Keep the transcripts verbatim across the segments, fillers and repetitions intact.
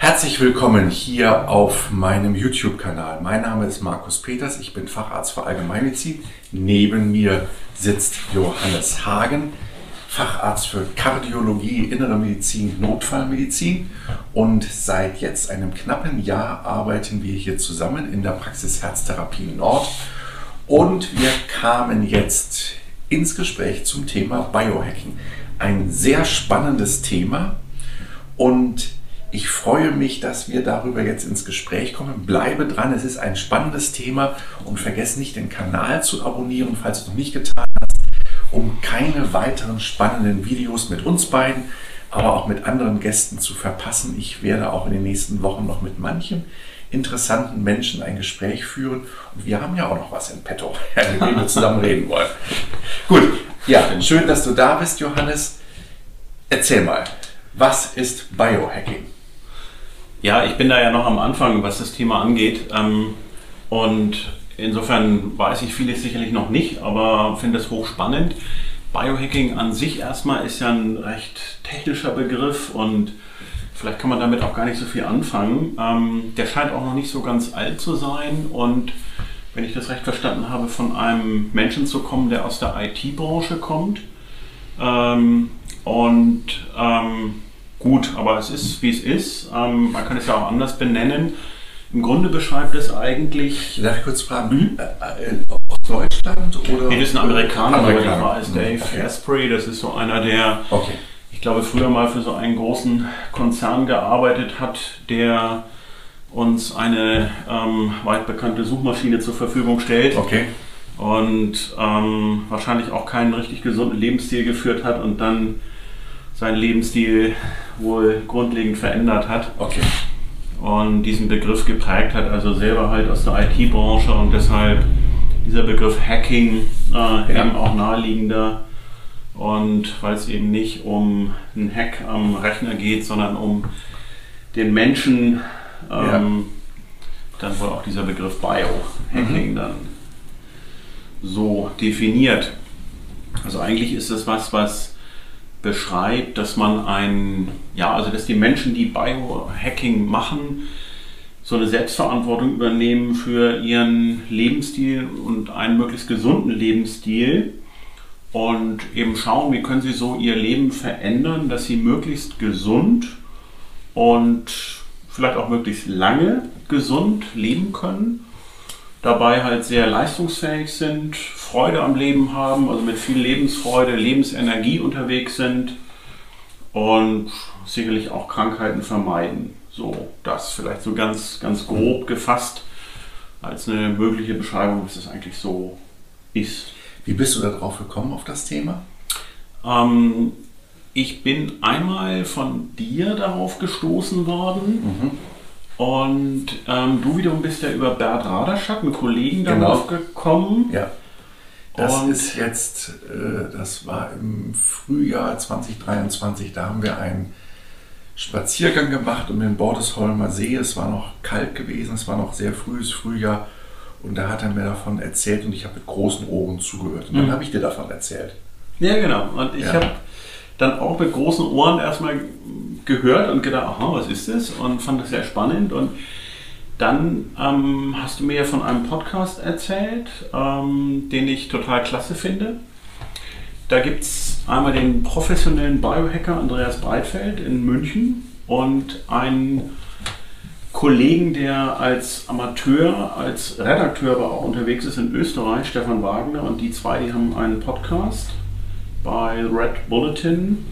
Herzlich willkommen hier auf meinem YouTube-Kanal. Mein Name ist Markus Peters, ich bin Facharzt für Allgemeinmedizin. Neben mir sitzt Johannes Hagen, Facharzt für Kardiologie, Innere Medizin, Notfallmedizin. Und seit jetzt einem knappen Jahr arbeiten wir hier zusammen in der Praxis Herztherapie Nord. Und wir kamen jetzt ins Gespräch zum Thema Biohacking. Ein sehr spannendes Thema und ich freue mich, dass wir darüber jetzt ins Gespräch kommen. Bleibe dran, es ist ein spannendes Thema und vergesst nicht, den Kanal zu abonnieren, falls du es noch nicht getan hast, um keine weiteren spannenden Videos mit uns beiden, aber auch mit anderen Gästen zu verpassen. Ich werde auch in den nächsten Wochen noch mit manchen interessanten Menschen ein Gespräch führen und wir haben ja auch noch was in petto, mit dem wir zusammen reden wollen. Gut, ja, schön, dass du da bist, Johannes. Erzähl mal, was ist Biohacking? Ja, ich bin da ja noch am Anfang, was das Thema angeht. Und insofern weiß ich vieles sicherlich noch nicht, aber finde es hochspannend. Biohacking an sich erstmal ist ja ein recht technischer Begriff und vielleicht kann man damit auch gar nicht so viel anfangen. Der scheint auch noch nicht so ganz alt zu sein und wenn ich das recht verstanden habe, von einem Menschen zu kommen, der aus der I T-Branche kommt. Und Gut, aber es ist, wie es ist. Ähm, man kann es ja auch anders benennen. Im Grunde beschreibt es eigentlich... Darf ich kurz fragen, hm? äh, aus Deutschland oder? Nee, das ist ein Amerikaner, aber Amerikaner. der war als Dave okay. Asprey. Das ist so einer, der, okay. ich glaube, früher mal für so einen großen Konzern gearbeitet hat, der uns eine ähm, weit bekannte Suchmaschine zur Verfügung stellt. Okay. Und ähm, wahrscheinlich auch keinen richtig gesunden Lebensstil geführt hat und dann seinen Lebensstil wohl grundlegend verändert hat. Okay. Und diesen Begriff geprägt hat, also selber halt aus der I T-Branche und deshalb dieser Begriff Hacking äh, ja. eben auch naheliegender. Und weil es eben nicht um einen Hack am Rechner geht, sondern um den Menschen, ähm, ja. dann wohl auch dieser Begriff Biohacking mhm. dann so definiert. Also eigentlich ist das was, was beschreibt, dass man ein, ja, also dass die Menschen, die Biohacking machen, so eine Selbstverantwortung übernehmen für ihren Lebensstil und einen möglichst gesunden Lebensstil und eben schauen, wie können sie so ihr Leben verändern, dass sie möglichst gesund und vielleicht auch möglichst lange gesund leben können, dabei halt sehr leistungsfähig sind, Freude am Leben haben, also mit viel Lebensfreude, Lebensenergie unterwegs sind und sicherlich auch Krankheiten vermeiden. So, das vielleicht so ganz, ganz grob gefasst als eine mögliche Beschreibung, was das eigentlich so ist. Wie bist du da drauf gekommen auf das Thema? Ähm, ich bin einmal von dir darauf gestoßen worden. Mhm. Und ähm, du wiederum bist ja über Bert Raderschat, einen Kollegen, darauf genau. gekommen. Ja, das und ist jetzt, äh, das war im Frühjahr zwanzig dreiundzwanzig, da haben wir einen Spaziergang gemacht um den Bordesholmer See. Es war noch kalt gewesen, es war noch sehr frühes Frühjahr und da hat er mir davon erzählt und ich habe mit großen Ohren zugehört. Und dann mhm. habe ich dir davon erzählt. Ja, genau. Und ich ja. habe dann auch mit großen Ohren erstmal gehört und gedacht, aha, was ist das? Und fand das sehr spannend. Und dann ähm, hast du mir ja von einem Podcast erzählt, ähm, den ich total klasse finde. Da gibt es einmal den professionellen Biohacker Andreas Breitfeld in München und einen Kollegen, der als Amateur, als Redakteur aber auch unterwegs ist in Österreich, Stefan Wagner. Und die zwei, die haben einen Podcast bei Red Bulletin,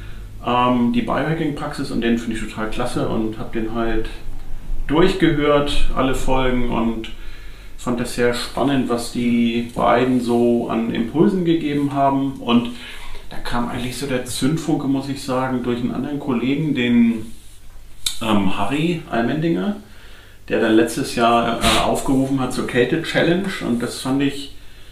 ähm, die Biohacking-Praxis, und den finde ich total klasse und habe den halt durchgehört, alle Folgen, und fand das sehr spannend, was die beiden so an Impulsen gegeben haben. Und da kam eigentlich so der Zündfunke, muss ich sagen, durch einen anderen Kollegen, den ähm, Harry Almendinger, der dann letztes Jahr äh, aufgerufen hat zur Kälte-Challenge, und das fand ich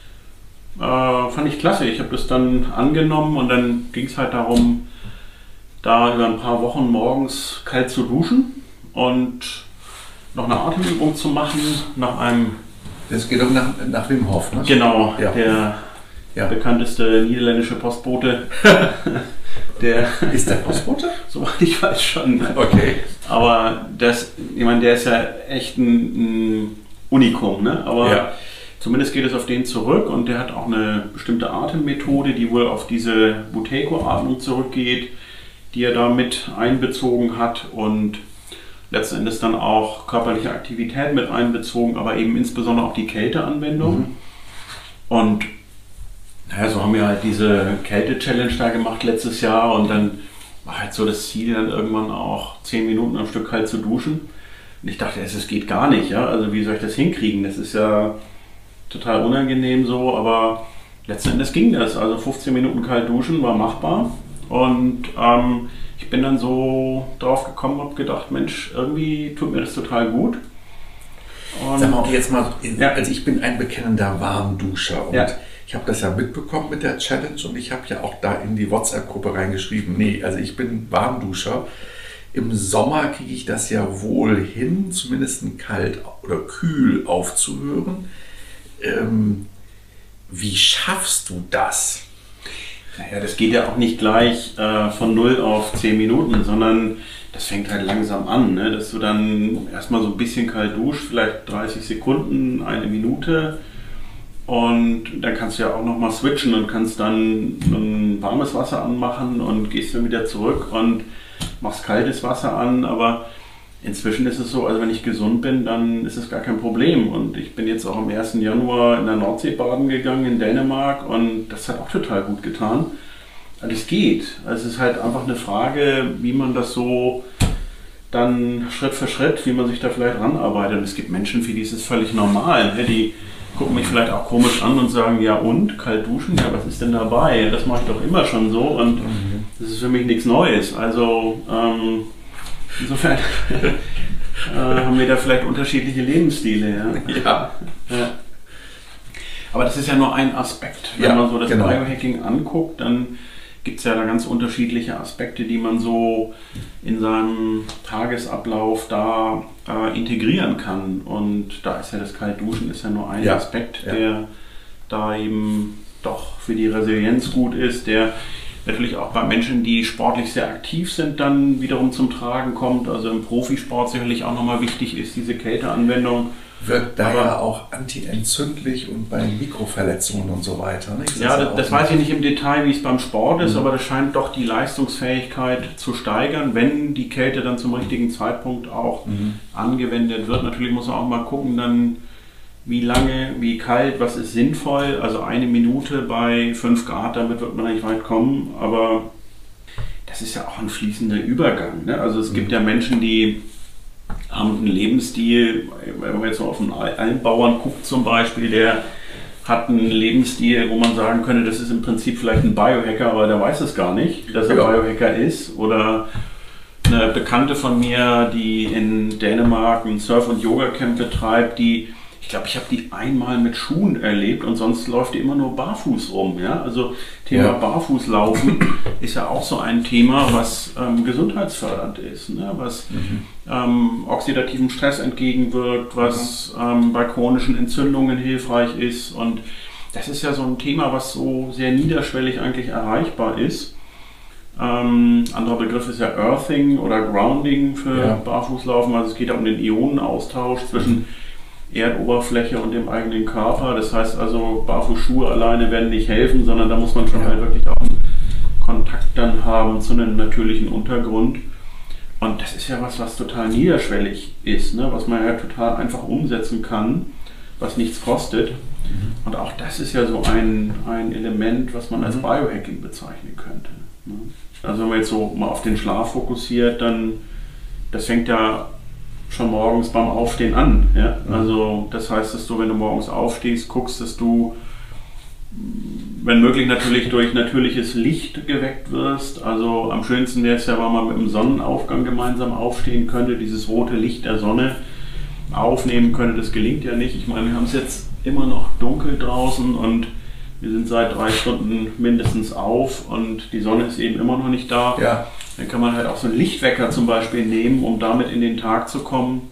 Äh, fand ich klasse. Ich habe das dann angenommen und dann ging es halt darum, da über ein paar Wochen morgens kalt zu duschen und noch eine Atemübung zu machen nach einem... Das geht doch nach, nach Wim Hof, ne? Genau, ja. der ja. bekannteste niederländische Postbote. der Ist der Postbote? Soweit ich weiß schon. Okay. Aber das, ich meine, der ist ja echt ein, ein Unikum, ne? Aber ja. Zumindest geht es auf den zurück und der hat auch eine bestimmte Atemmethode, die wohl auf diese Buteyko-Atmung zurückgeht, die er da mit einbezogen hat und letzten Endes dann auch körperliche Aktivität mit einbezogen, aber eben insbesondere auch die Kälteanwendung. Mhm. Und naja, so haben wir halt diese Kälte-Challenge da gemacht letztes Jahr und dann war halt so das Ziel, dann irgendwann auch zehn Minuten am Stück kalt zu duschen. Und ich dachte, es geht gar nicht, ja. Also wie soll ich das hinkriegen? Das ist ja total unangenehm so, aber letzten Endes ging das. Also fünfzehn Minuten kalt duschen war machbar. Und ähm, ich bin dann so drauf gekommen, habe gedacht, Mensch, irgendwie tut mir das total gut. Und sag mal jetzt mal, ja. Also ich bin ein bekennender Warmduscher und ja. Ich habe das ja mitbekommen mit der Challenge und ich habe ja auch da in die WhatsApp-Gruppe reingeschrieben, nee, also ich bin Warmduscher. Im Sommer kriege ich das ja wohl hin, zumindest kalt oder kühl aufzuhören. Ähm, wie schaffst du das? Naja, das geht ja auch nicht gleich äh, von null auf zehn Minuten, sondern das fängt halt langsam an, ne? Dass du dann erstmal so ein bisschen kalt duschst, vielleicht dreißig Sekunden, eine Minute und dann kannst du ja auch nochmal switchen und kannst dann ein warmes Wasser anmachen und gehst dann wieder zurück und machst kaltes Wasser an, aber inzwischen ist es so, also wenn ich gesund bin, dann ist es gar kein Problem und ich bin jetzt auch am ersten Januar in der Nordsee baden gegangen in Dänemark und das hat auch total gut getan. Also es geht. Also es ist halt einfach eine Frage, wie man das so dann Schritt für Schritt, wie man sich da vielleicht ranarbeitet. Und es gibt Menschen, für die ist es völlig normal. Ne? Die gucken mich vielleicht auch komisch an und sagen, ja und, kalt duschen, ja was ist denn dabei? Das mache ich doch immer schon so und mhm. Das ist für mich nichts Neues. Also ähm, insofern äh, haben wir da vielleicht unterschiedliche Lebensstile. Ja? Ja. Ja. Aber das ist ja nur ein Aspekt. Wenn ja, man so das genau. Biohacking anguckt, dann gibt es ja da ganz unterschiedliche Aspekte, die man so in seinem Tagesablauf da äh, integrieren kann. Und da ist ja das Kaltduschen ist ja nur ein ja. Aspekt, ja. der da eben doch für die Resilienz gut ist, der natürlich auch bei Menschen, die sportlich sehr aktiv sind, dann wiederum zum Tragen kommt. Also im Profisport sicherlich auch nochmal wichtig ist diese Kälteanwendung. Wirkt da ja auch antientzündlich und bei Mikroverletzungen und so weiter. Nicht? Das ja, das, das weiß ich nicht im Detail, wie es beim Sport ist, mhm. aber das scheint doch die Leistungsfähigkeit zu steigern, wenn die Kälte dann zum richtigen Zeitpunkt auch mhm. angewendet wird. Natürlich muss man auch mal gucken, dann wie lange, wie kalt, was ist sinnvoll. Also eine Minute bei fünf Grad, damit wird man nicht weit kommen, aber das ist ja auch ein fließender Übergang. Ne? Also es mhm. gibt ja Menschen, die haben einen Lebensstil, wenn man jetzt mal auf einen Almbauern guckt zum Beispiel, der hat einen Lebensstil, wo man sagen könnte, das ist im Prinzip vielleicht ein Biohacker, aber der weiß es gar nicht, dass er ja. Biohacker ist. Oder eine Bekannte von mir, die in Dänemark ein Surf- und Yoga-Camp betreibt, die, ich glaube, ich habe die einmal mit Schuhen erlebt und sonst läuft die immer nur barfuß rum. Ja? Also Thema ja. Barfußlaufen ist ja auch so ein Thema, was ähm, gesundheitsfördernd ist, ne? Was mhm. ähm, oxidativen Stress entgegenwirkt, was mhm. ähm, bei chronischen Entzündungen hilfreich ist. Und das ist ja so ein Thema, was so sehr niederschwellig eigentlich erreichbar ist. Ähm, anderer Begriff ist ja Earthing oder Grounding für ja. Barfußlaufen. Also es geht ja um den Ionenaustausch zwischen Erdoberfläche und dem eigenen Körper. Das heißt also, Barfußschuhe alleine werden nicht helfen, sondern da muss man schon ja. halt wirklich auch einen Kontakt dann haben zu einem natürlichen Untergrund. Und das ist ja was, was total niederschwellig ist, ne? Was man ja total einfach umsetzen kann, was nichts kostet. Mhm. Und auch das ist ja so ein, ein Element, was man als mhm. Biohacking bezeichnen könnte. Ne? Also wenn man jetzt so mal auf den Schlaf fokussiert, dann das fängt ja schon morgens beim Aufstehen an. Ja? Also das heißt, dass du, wenn du morgens aufstehst, guckst, dass du, wenn möglich natürlich durch natürliches Licht geweckt wirst. Also am schönsten wäre es ja, wenn man mit dem Sonnenaufgang gemeinsam aufstehen könnte, dieses rote Licht der Sonne aufnehmen könnte. Das gelingt ja nicht. Ich meine, wir haben es jetzt immer noch dunkel draußen und wir sind seit drei Stunden mindestens auf und die Sonne ist eben immer noch nicht da. Ja. Dann kann man halt auch so einen Lichtwecker zum Beispiel nehmen, um damit in den Tag zu kommen.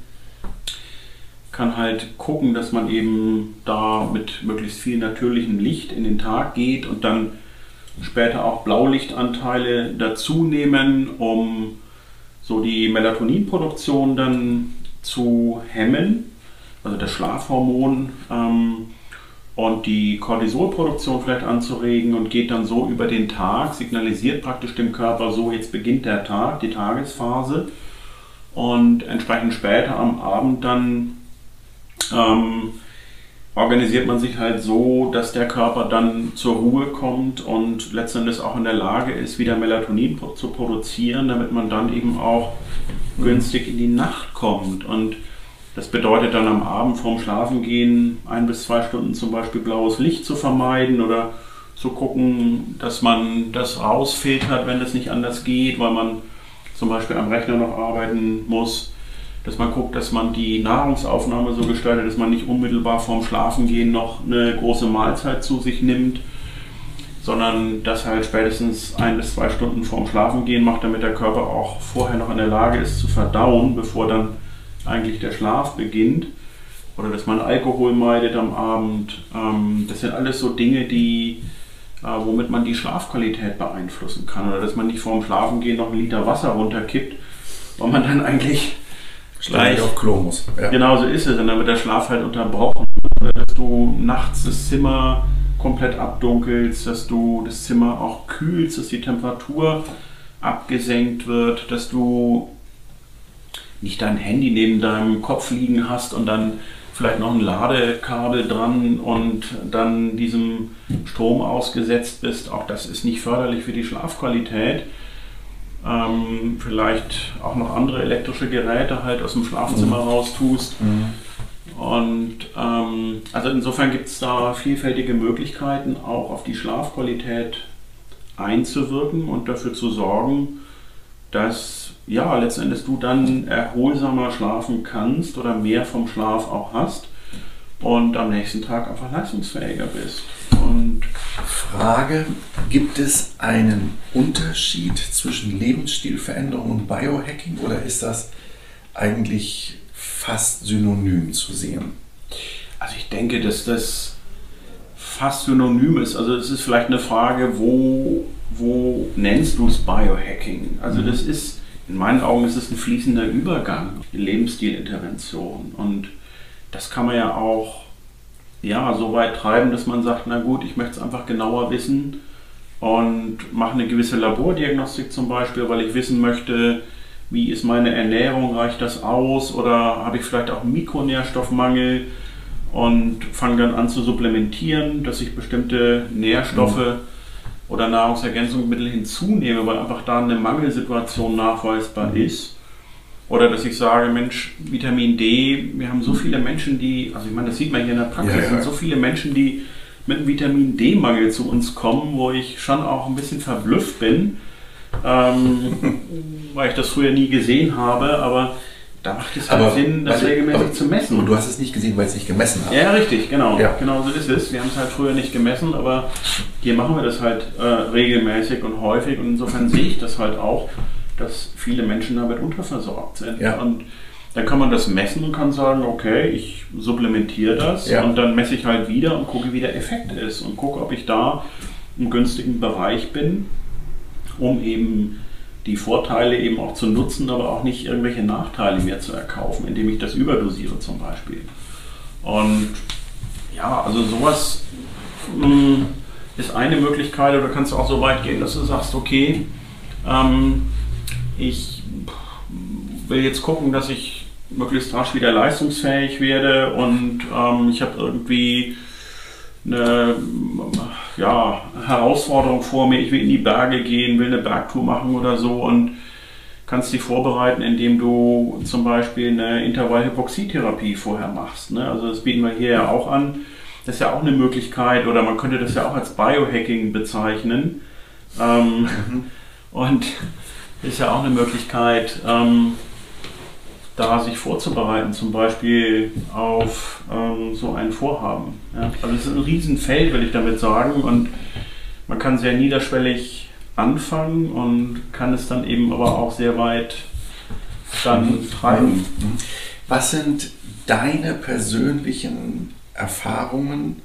Kann halt gucken, dass man eben da mit möglichst viel natürlichem Licht in den Tag geht und dann später auch Blaulichtanteile dazu nehmen, um so die Melatoninproduktion dann zu hemmen, also das Schlafhormon, ähm, und die Cortisolproduktion vielleicht anzuregen und geht dann so über den Tag, signalisiert praktisch dem Körper so, jetzt beginnt der Tag, die Tagesphase, und entsprechend später am Abend dann ähm, organisiert man sich halt so, dass der Körper dann zur Ruhe kommt und letztendlich auch in der Lage ist, wieder Melatonin zu produzieren, damit man dann eben auch günstig in die Nacht kommt. Und das bedeutet dann am Abend vorm Schlafengehen ein bis zwei Stunden zum Beispiel blaues Licht zu vermeiden oder zu gucken, dass man das rausfiltert, wenn das nicht anders geht, weil man zum Beispiel am Rechner noch arbeiten muss. Dass man guckt, dass man die Nahrungsaufnahme so gestaltet, dass man nicht unmittelbar vorm Schlafengehen noch eine große Mahlzeit zu sich nimmt, sondern das halt spätestens ein bis zwei Stunden vorm Schlafengehen macht, damit der Körper auch vorher noch in der Lage ist zu verdauen, bevor dann eigentlich der Schlaf beginnt. Oder dass man Alkohol meidet am Abend. Das sind alles so Dinge, die, womit man die Schlafqualität beeinflussen kann. Oder dass man nicht vorm Schlafengehen noch einen Liter Wasser runterkippt, weil man dann eigentlich gleich auf Klo muss. Ja. Genau so ist es. Und dann wird der Schlaf halt unterbrochen. Oder dass du nachts das Zimmer komplett abdunkelst, dass du das Zimmer auch kühlst, dass die Temperatur abgesenkt wird, dass du nicht dein Handy neben deinem Kopf liegen hast und dann vielleicht noch ein Ladekabel dran und dann diesem Strom ausgesetzt bist. Auch das ist nicht förderlich für die Schlafqualität. Ähm, vielleicht auch noch andere elektrische Geräte halt aus dem Schlafzimmer mhm. raus tust. Mhm. Und ähm, also insofern gibt es da vielfältige Möglichkeiten, auch auf die Schlafqualität einzuwirken und dafür zu sorgen, dass ja, letztendlich du dann erholsamer schlafen kannst oder mehr vom Schlaf auch hast und am nächsten Tag einfach leistungsfähiger bist. Und Frage, gibt es einen Unterschied zwischen Lebensstilveränderung und Biohacking oder ist das eigentlich fast synonym zu sehen? Also ich denke, dass das fast synonym ist. Also es ist vielleicht eine Frage, wo, wo nennst du es Biohacking? Also das ist in meinen Augen ist es ein fließender Übergang, die Lebensstilintervention. Und das kann man ja auch ja, so weit treiben, dass man sagt, na gut, ich möchte es einfach genauer wissen und mache eine gewisse Labordiagnostik zum Beispiel, weil ich wissen möchte, wie ist meine Ernährung, reicht das aus oder habe ich vielleicht auch einen Mikronährstoffmangel und fange dann an zu supplementieren, dass ich bestimmte Nährstoffe mhm. oder Nahrungsergänzungsmittel hinzunehme, weil einfach da eine Mangelsituation nachweisbar mhm. ist. Oder dass ich sage, Mensch, Vitamin D, wir haben so viele Menschen, die, also ich meine, das sieht man hier in der Praxis, ja, ja. sind so viele Menschen, die mit einem Vitamin D-Mangel zu uns kommen, wo ich schon auch ein bisschen verblüfft bin, ähm, weil ich das früher nie gesehen habe, aber da macht es halt aber, Sinn, das also, regelmäßig aber, zu messen. Und du hast es nicht gesehen, weil es nicht gemessen hat. Ja, richtig, genau. Ja. Genau so ist es. Wir haben es halt früher nicht gemessen, aber hier machen wir das halt äh, regelmäßig und häufig und insofern sehe ich das halt auch, dass viele Menschen damit unterversorgt sind. Ja. Und dann kann man das messen und kann sagen, okay, ich supplementiere das ja. und dann messe ich halt wieder und gucke, wie der Effekt ist und gucke, ob ich da im günstigen Bereich bin, um eben die Vorteile eben auch zu nutzen, aber auch nicht irgendwelche Nachteile mir zu erkaufen, indem ich das überdosiere zum Beispiel. Und ja, also sowas mh, ist eine Möglichkeit, oder kannst du auch so weit gehen, dass du sagst, okay, ähm, ich will jetzt gucken, dass ich möglichst rasch wieder leistungsfähig werde und ähm, ich habe irgendwie eine ja, Herausforderung vor mir, ich will in die Berge gehen, will eine Bergtour machen oder so und kannst dich vorbereiten, indem du zum Beispiel eine Intervallhypoxietherapie vorher machst. Ne? Also das bieten wir hier ja auch an. Das ist ja auch eine Möglichkeit, oder man könnte das ja auch als Biohacking bezeichnen. Ähm, mhm. Und ist ja auch eine Möglichkeit, ähm, da sich vorzubereiten, zum Beispiel auf ähm, so ein Vorhaben. Ja? Also es ist ein Riesenfeld, will ich damit sagen, und man kann sehr niederschwellig anfangen und kann es dann eben aber auch sehr weit dann treiben. Was sind deine persönlichen Erfahrungen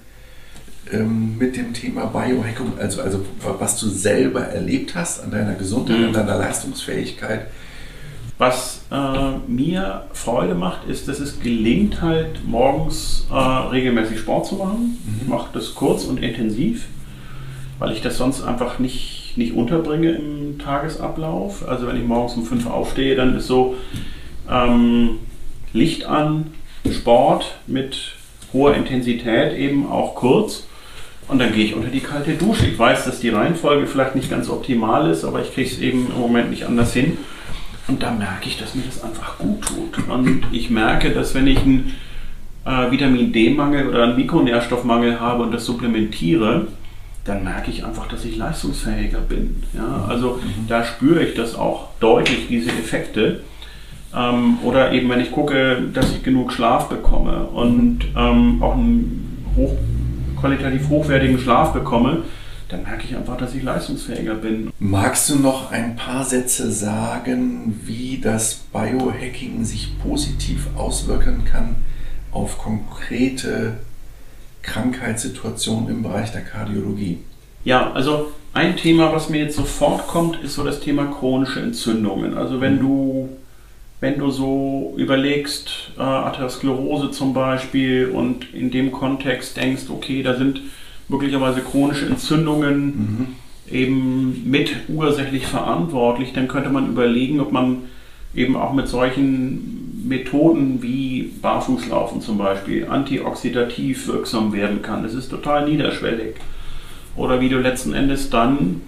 ähm, mit dem Thema Biohacking, also, also was du selber erlebt hast an deiner Gesundheit, mhm. an deiner Leistungsfähigkeit Was äh, mir Freude macht, ist, dass es gelingt halt morgens äh, regelmäßig Sport zu machen. Mhm. Ich mache das kurz und intensiv, weil ich das sonst einfach nicht, nicht unterbringe im Tagesablauf. Also wenn ich morgens um fünf aufstehe, dann ist so ähm, Licht an, Sport mit hoher Intensität, eben auch kurz. Und dann gehe ich unter die kalte Dusche. Ich weiß, dass die Reihenfolge vielleicht nicht ganz optimal ist, aber ich kriege es eben im Moment nicht anders hin. Und da merke ich, dass mir das einfach gut tut. Und ich merke, dass wenn ich einen äh, Vitamin D-Mangel oder einen Mikronährstoffmangel habe und das supplementiere, dann merke ich einfach, dass ich leistungsfähiger bin. Ja? Also mhm. da spüre ich das auch deutlich, diese Effekte. Ähm, oder eben, wenn ich gucke, dass ich genug Schlaf bekomme und ähm, auch einen hoch, qualitativ hochwertigen Schlaf bekomme, dann merke ich einfach, dass ich leistungsfähiger bin. Magst du noch ein paar Sätze sagen, wie das Biohacking sich positiv auswirken kann auf konkrete Krankheitssituationen im Bereich der Kardiologie? Ja, also ein Thema, was mir jetzt sofort kommt, ist so das Thema chronische Entzündungen. Also wenn du Wenn du so überlegst, äh, Atherosklerose zum Beispiel, und in dem Kontext denkst, okay, da sind möglicherweise chronische Entzündungen mhm. eben mit ursächlich verantwortlich, dann könnte man überlegen, ob man eben auch mit solchen Methoden wie Barfußlaufen zum Beispiel antioxidativ wirksam werden kann. Das ist total niederschwellig. Oder wie du letzten Endes dann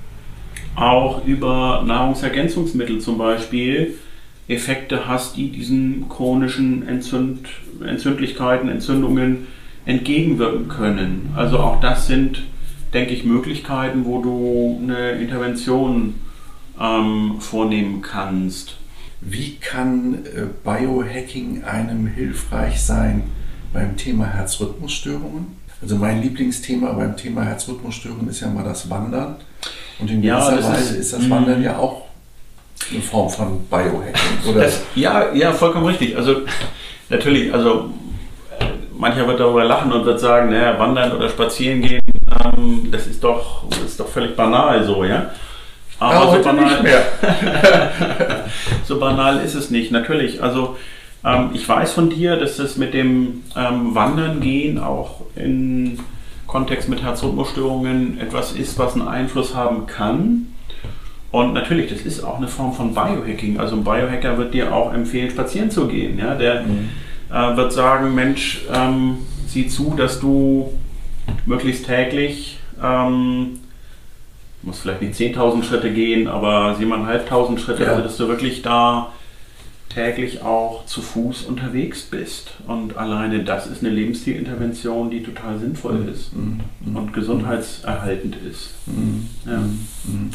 auch über Nahrungsergänzungsmittel zum Beispiel Effekte hast, die diesen chronischen Entzünd, Entzündlichkeiten, Entzündungen entgegenwirken können. Also auch das sind, denke ich, Möglichkeiten, wo du eine Intervention ähm, vornehmen kannst. Wie kann äh, Biohacking einem hilfreich sein beim Thema Herzrhythmusstörungen? Also mein Lieblingsthema beim Thema Herzrhythmusstörungen ist ja mal das Wandern. Und in gewisser ja, Weise ist, ist das Wandern ja auch eine Form von Biohacking, oder? Das, ja, ja, vollkommen richtig. Also natürlich, also mancher wird darüber lachen und wird sagen, naja, wandern oder spazieren gehen, ähm, das ist doch, das ist doch völlig banal so, ja. Aber ja, so banal, nicht mehr. so banal ist es nicht, natürlich. Also ähm, ich weiß von dir, dass das mit dem ähm, Wandern gehen auch im Kontext mit Herzrhythmusstörungen etwas ist, was einen Einfluss haben kann. Und natürlich, das ist auch eine Form von Biohacking. Also ein Biohacker wird dir auch empfehlen, spazieren zu gehen. Ja? Der mhm. äh, wird sagen, Mensch, ähm, sieh zu, dass du möglichst täglich, ähm, musst vielleicht nicht zehntausend Schritte gehen, aber siebentausendfünfhundert Schritte, ja. Also dass du wirklich da täglich auch zu Fuß unterwegs bist. Und alleine das ist eine Lebensstilintervention, die total sinnvoll mhm. ist mhm. und gesundheitserhaltend ist. Mhm. Ja. Mhm.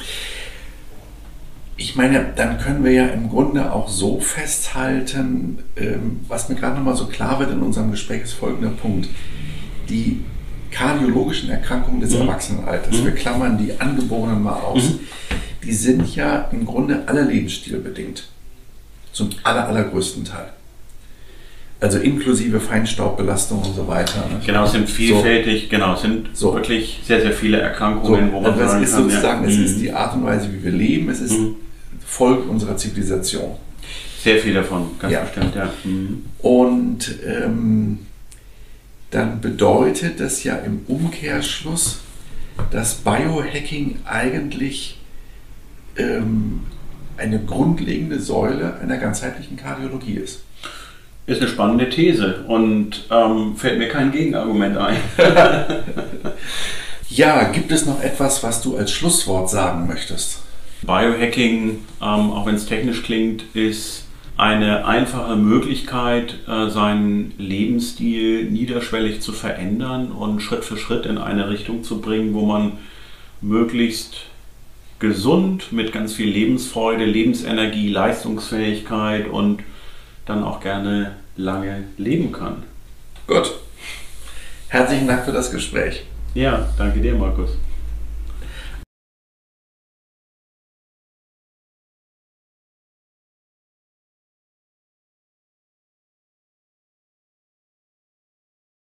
Ich meine, dann können wir ja im Grunde auch so festhalten, ähm, was mir gerade nochmal so klar wird in unserem Gespräch, ist folgender Punkt. Die kardiologischen Erkrankungen des mhm. Erwachsenenalters, mhm. wir klammern die Angeborenen mal aus, mhm. die sind ja im Grunde alle lebensstilbedingt. Zum aller, allergrößten Teil. Also inklusive Feinstaubbelastung und so weiter. Ne? Genau, es sind vielfältig, so. genau, es sind so. wirklich sehr, sehr viele Erkrankungen, so. wo man also sagen ist kann, sozusagen, ja. es mhm. ist die Art und Weise, wie wir leben, es ist mhm. Folge unserer Zivilisation. Sehr viel davon, ganz ja. bestimmt, ja. Mhm. Und ähm, dann bedeutet das ja im Umkehrschluss, dass Biohacking eigentlich ähm, eine grundlegende Säule einer ganzheitlichen Kardiologie ist. Ist eine spannende These und ähm, fällt mir kein Gegenargument ein. Ja, gibt es noch etwas, was du als Schlusswort sagen möchtest? Biohacking, ähm, auch wenn es technisch klingt, ist eine einfache Möglichkeit, äh, seinen Lebensstil niederschwellig zu verändern und Schritt für Schritt in eine Richtung zu bringen, wo man möglichst gesund mit ganz viel Lebensfreude, Lebensenergie, Leistungsfähigkeit und dann auch gerne lange leben kann. Gut. Herzlichen Dank für das Gespräch. Ja, danke dir, Markus.